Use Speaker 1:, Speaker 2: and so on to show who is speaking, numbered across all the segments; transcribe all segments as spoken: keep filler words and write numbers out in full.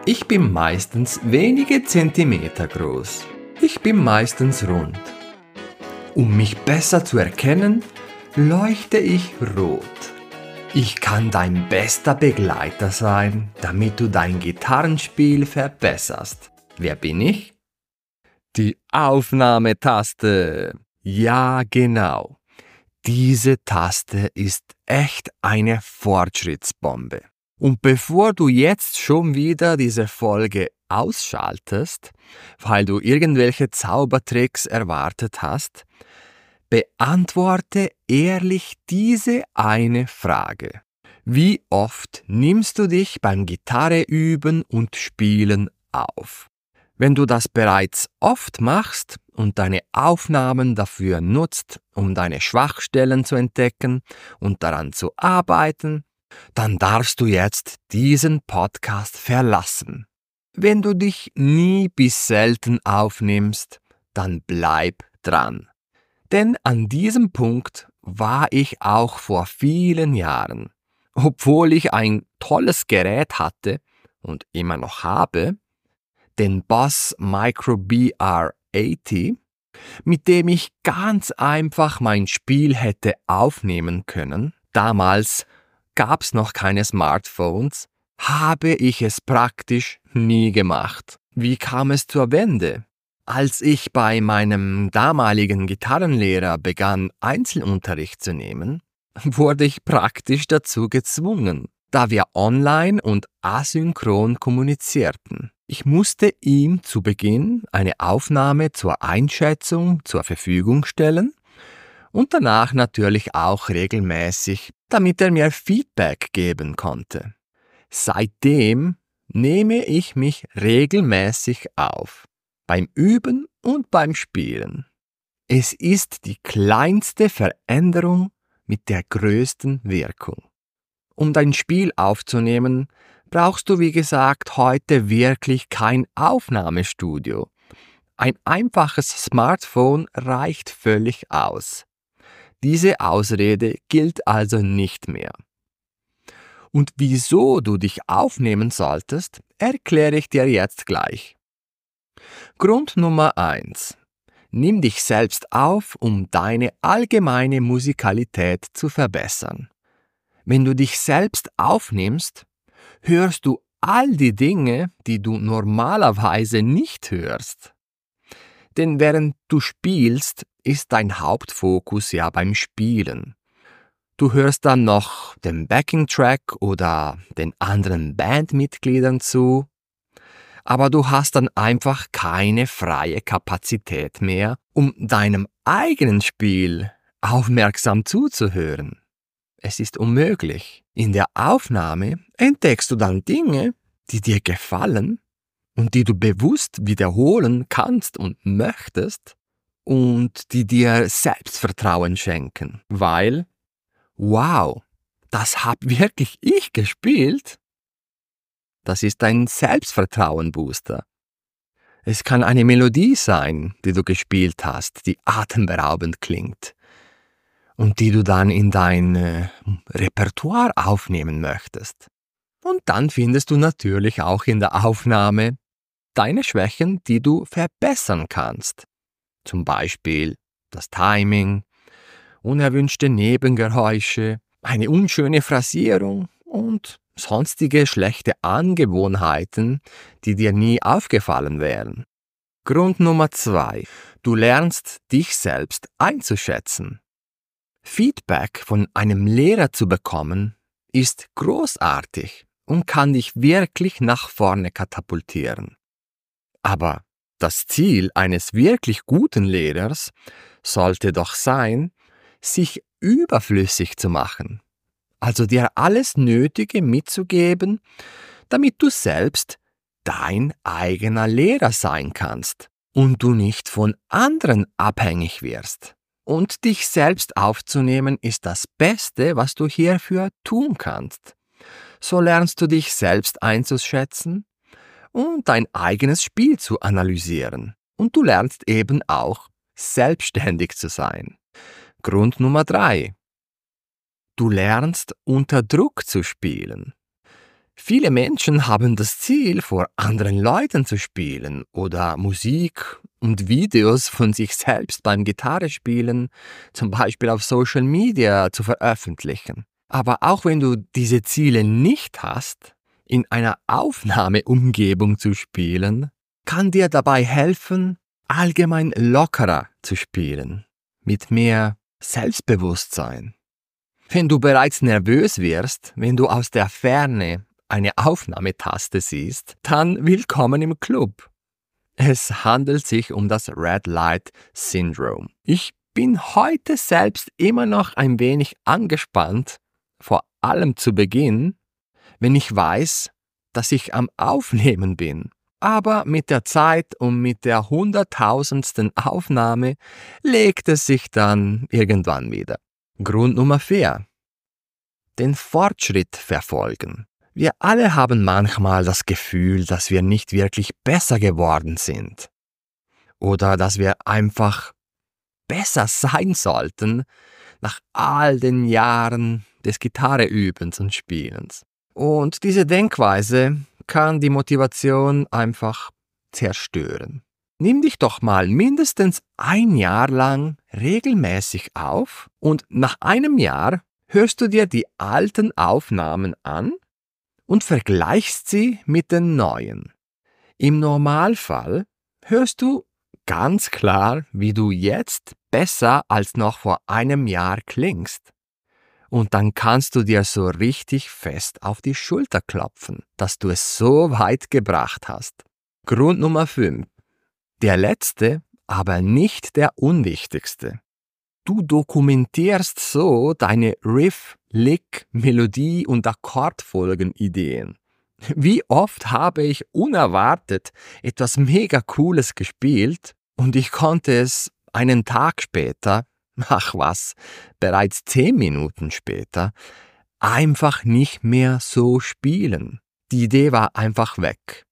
Speaker 1: Ich bin meistens wenige Zentimeter groß. Ich bin meistens rund. Um mich besser zu erkennen, leuchte ich rot. Ich kann dein bester Begleiter sein, damit du dein Gitarrenspiel verbesserst. Wer bin ich? Die Aufnahmetaste. Ja, genau. Diese Taste ist echt eine Fortschrittsbombe. Und bevor du jetzt schon wieder diese Folge ausschaltest, weil du irgendwelche Zaubertricks erwartet hast, beantworte ehrlich diese eine Frage. Wie oft nimmst du dich beim Gitarreüben und Spielen auf? Wenn du das bereits oft machst und deine Aufnahmen dafür nutzt, um deine Schwachstellen zu entdecken und daran zu arbeiten, dann darfst du jetzt diesen Podcast verlassen. Wenn du dich nie bis selten aufnimmst, dann bleib dran. Denn an diesem Punkt war ich auch vor vielen Jahren. Obwohl ich ein tolles Gerät hatte und immer noch habe, den Boss Micro B R achtzig, mit dem ich ganz einfach mein Spiel hätte aufnehmen können. Damals gab es noch keine Smartphones, habe ich es praktisch nie gemacht. Wie kam es zur Wende? Als ich bei meinem damaligen Gitarrenlehrer begann, Einzelunterricht zu nehmen, wurde ich praktisch dazu gezwungen, da wir online und asynchron kommunizierten. Ich musste ihm zu Beginn eine Aufnahme zur Einschätzung zur Verfügung stellen und danach natürlich auch regelmäßig, damit er mir Feedback geben konnte. Seitdem nehme ich mich regelmäßig auf, beim Üben und beim Spielen. Es ist die kleinste Veränderung mit der größten Wirkung. Um dein Spiel aufzunehmen, brauchst du wie gesagt heute wirklich kein Aufnahmestudio. Ein einfaches Smartphone reicht völlig aus. Diese Ausrede gilt also nicht mehr. Und wieso du dich aufnehmen solltest, erkläre ich dir jetzt gleich. Grund Nummer eins. Nimm dich selbst auf, um deine allgemeine Musikalität zu verbessern. Wenn du dich selbst aufnimmst, hörst du all die Dinge, die du normalerweise nicht hörst. Denn während du spielst, ist dein Hauptfokus ja beim Spielen. Du hörst dann noch dem Backing-Track oder den anderen Bandmitgliedern zu, aber du hast dann einfach keine freie Kapazität mehr, um deinem eigenen Spiel aufmerksam zuzuhören. Es ist unmöglich. In der Aufnahme entdeckst du dann Dinge, die dir gefallen und die du bewusst wiederholen kannst und möchtest und die dir Selbstvertrauen schenken, weil, wow, das hab wirklich ich gespielt. Das ist ein Selbstvertrauen-Booster. Es kann eine Melodie sein, die du gespielt hast, die atemberaubend klingt und die du dann in dein äh, Repertoire aufnehmen möchtest. Und dann findest du natürlich auch in der Aufnahme deine Schwächen, die du verbessern kannst. Zum Beispiel das Timing, unerwünschte Nebengeräusche, eine unschöne Phrasierung und sonstige schlechte Angewohnheiten, die dir nie aufgefallen wären. Grund Nummer zwei. Du lernst, dich selbst einzuschätzen. Feedback von einem Lehrer zu bekommen, ist großartig und kann dich wirklich nach vorne katapultieren. Aber das Ziel eines wirklich guten Lehrers sollte doch sein, sich überflüssig zu machen, also dir alles Nötige mitzugeben, damit du selbst dein eigener Lehrer sein kannst und du nicht von anderen abhängig wirst. Und dich selbst aufzunehmen ist das Beste, was du hierfür tun kannst. So lernst du dich selbst einzuschätzen und dein eigenes Spiel zu analysieren. Und du lernst eben auch, selbstständig zu sein. Grund Nummer drei. Du lernst, unter Druck zu spielen. Viele Menschen haben das Ziel, vor anderen Leuten zu spielen oder Musik und Videos von sich selbst beim Gitarrespielen, zum Beispiel auf Social Media, zu veröffentlichen. Aber auch wenn du diese Ziele nicht hast, in einer Aufnahmeumgebung zu spielen, kann dir dabei helfen, allgemein lockerer zu spielen, mit mehr Selbstbewusstsein. Wenn du bereits nervös wirst, wenn du aus der Ferne eine Aufnahmetaste siehst, dann willkommen im Club. Es handelt sich um das Red Light Syndrome. Ich bin heute selbst immer noch ein wenig angespannt, vor allem zu Beginn, wenn ich weiß, dass ich am Aufnehmen bin. Aber mit der Zeit und mit der hunderttausendsten Aufnahme legt es sich dann irgendwann wieder. Grund Nummer vier. Den Fortschritt verfolgen. Wir alle haben manchmal das Gefühl, dass wir nicht wirklich besser geworden sind. Oder dass wir einfach besser sein sollten nach all den Jahren des Gitarreübens und Spielens. Und diese Denkweise kann die Motivation einfach zerstören. Nimm dich doch mal mindestens ein Jahr lang regelmäßig auf und nach einem Jahr hörst du dir die alten Aufnahmen an und vergleichst sie mit den neuen. Im Normalfall hörst du ganz klar, wie du jetzt besser als noch vor einem Jahr klingst. Und dann kannst du dir so richtig fest auf die Schulter klopfen, dass du es so weit gebracht hast. Grund Nummer fünf. Der letzte, aber nicht der unwichtigste. Du dokumentierst so deine Riff, Lick, Melodie und Akkordfolgen-Ideen. Wie oft habe ich unerwartet etwas mega Cooles gespielt und ich konnte es einen Tag später, ach was, bereits zehn Minuten später, einfach nicht mehr so spielen. Die Idee war einfach weg.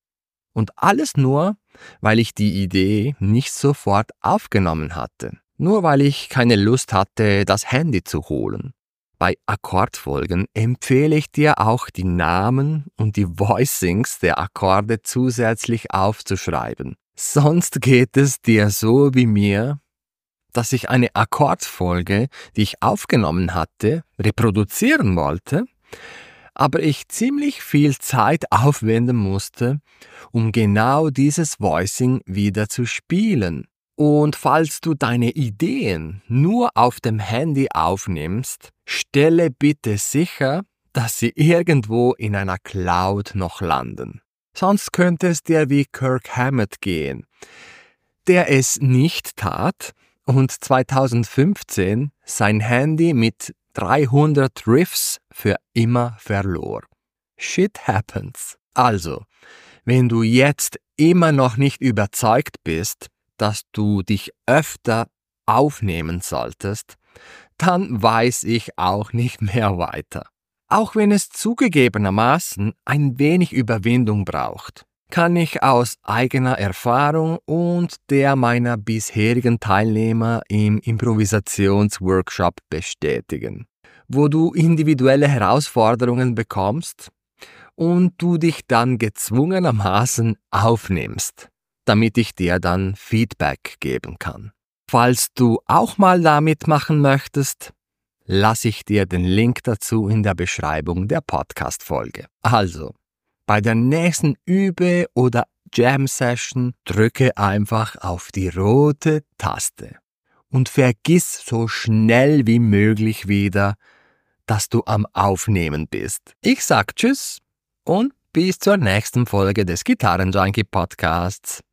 Speaker 1: Und alles nur, weil ich die Idee nicht sofort aufgenommen hatte. Nur weil ich keine Lust hatte, das Handy zu holen. Bei Akkordfolgen empfehle ich dir auch, die Namen und die Voicings der Akkorde zusätzlich aufzuschreiben. Sonst geht es dir so wie mir, dass ich eine Akkordfolge, die ich aufgenommen hatte, reproduzieren wollte, aber ich ziemlich viel Zeit aufwenden musste, um genau dieses Voicing wieder zu spielen. Und falls du deine Ideen nur auf dem Handy aufnimmst, stelle bitte sicher, dass sie irgendwo in einer Cloud noch landen. Sonst könnte es dir wie Kirk Hammett gehen, der es nicht tat und zweitausendfünfzehn sein Handy mit dreihundert Riffs für immer verlor. Shit happens. Also, wenn du jetzt immer noch nicht überzeugt bist, dass du dich öfter aufnehmen solltest, dann weiß ich auch nicht mehr weiter. Auch wenn es zugegebenermaßen ein wenig Überwindung braucht, kann ich aus eigener Erfahrung und der meiner bisherigen Teilnehmer im Improvisationsworkshop bestätigen, wo du individuelle Herausforderungen bekommst und du dich dann gezwungenermaßen aufnimmst, damit ich dir dann Feedback geben kann. Falls du auch mal da mitmachen möchtest, lasse ich dir den Link dazu in der Beschreibung der Podcast-Folge. Also, bei der nächsten Übe- oder Jam-Session drücke einfach auf die rote Taste und vergiss so schnell wie möglich wieder, dass du am Aufnehmen bist. Ich sag Tschüss und bis zur nächsten Folge des Gitarrenjunkie Podcasts.